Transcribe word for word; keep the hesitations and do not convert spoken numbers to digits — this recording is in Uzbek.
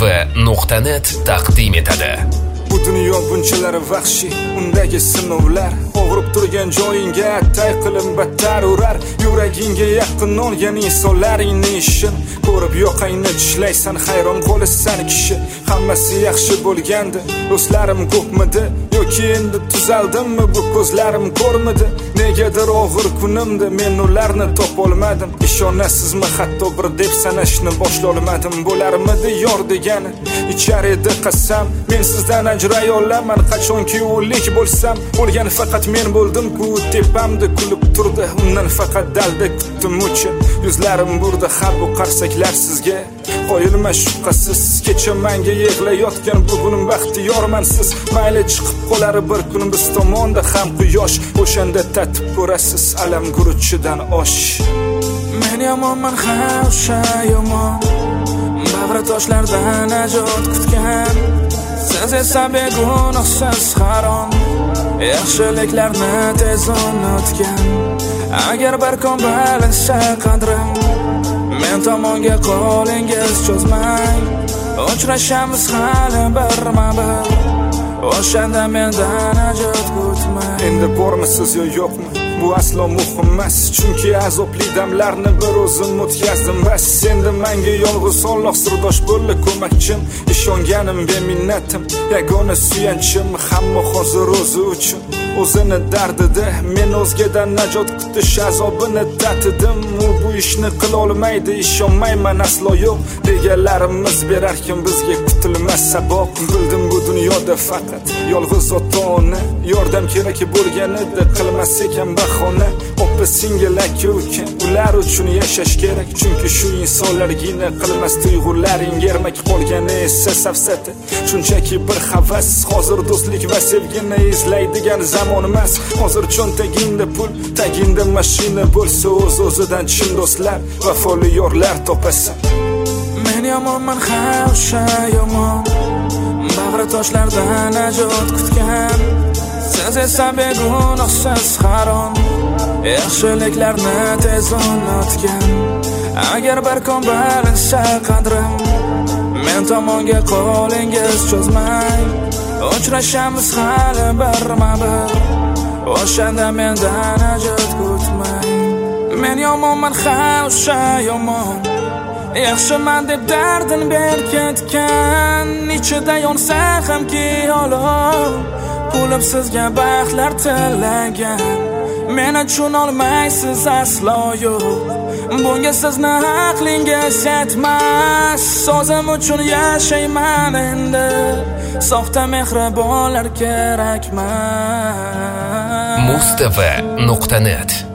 Mustafa nuqta net taqdim etadi. Bu dunyo bunchalar vahshiy, undagi sinovlar og'rib turgan joyingga attay qilib battar urar. Yuragingga yaqin olgan insonlaringni ishin ko'rib yoqangni tishlaysan, hayron qolasan kishi. Hammasi yaxshi bo'lgandi, do'stlarim ko'pmidi yoki endi tuzaldimmi, bu ko'zlarim ko'rmadi. Negadir og'ir kunimda men ularni topolmadim. Ishonasizmi, hatto bir deb sanashni boshlolmadim. Bo'larmidi yor degani ichar edi qasam, men sizdan ajray olaman. Qachonki o'lik bo'lsam, o'lgan faqat men bo'ldim-ku. Tepamda kulib turdi, undan faqat dalda kutdim uchun. Yuzlarim burda har bu qarsaklar sizga qo'yilma shubhasiz. Kecha menga yig'layotgan bugun baxtiyorman siz. Mayli chiqib qolar bir kun biz tomonda ham quyosh, o'shanda tatib ko'rasiz alam guruchidan osh. Men yomonman, ha o'sha yomon, bag'ri toshlardan najot kutgan. Siz esa begunohsiz harom, yaxshiliklarni tez unutgan. Agar bir kun bilinsa qadrim, men tomonga qo'lingiz cho'zmang. Uchrashamiz hali birma-bir, o'shanda mendan ajot kutmang. Endi bormisiz yo yo'qmi? Bu aslo muhim emas, chunki azobli damlarni bir o'zim o'tkazdim. Bas, endi menga yolg'iz Alloh sirdosh bo'ldi, ko'makchim. Ishonganim beminnatim, yagona suyanchim. Hamma hozir o'zi uchun, o'zini dardida. Men o'zgadan najot kutish azobini tatidim. U bu ishni qila olmaydi, ishonmayman aslo yo'q deganlarimiz berarkan bizga kutilmas saboq. Bildim bu dunyoda faqat yolg'iz ota-ona yordam kerak bo'lganida qilmas ekan bahona. Opa singil aka uka, ular uchun yashash kerak, chunki shu insonlargina qilmas tuyg'ularing ermak qolgani esa safsata. Shunchaki bir havas, hozir do'stlik va sevgini izlaydigan zamon emas. Hozir cho'ntagingda pul, tagingda mashina bo'lsa, o'z o'zidan chin do'stlar, vafoli yorlar topasan. Men yomonman, ha o'sha yomon, bag'ri toshlardan najot kutgan. Siz esa begunohsiz harom, yaxshiliklarni tez unutgan. Agar bir kun bilinsa qadrim, men tomonga qo'lingiz cho'zmang. Uchrashamiz hali birma-bir, o'shanda mendan ajot kutmang. Men yomonman, ha o'sha yomon, yaxshiman deb dardin berkatgan. Ichida yonsa hamki olov, kulib sizga baxtlar tilagan. Meni tushunolmaysiz aslo yo'q, bunga sizni aqlingiz yetmas. O'zim uchun yashayman endi, soxta mehribonlar kerakmas. Mustafa nuqta net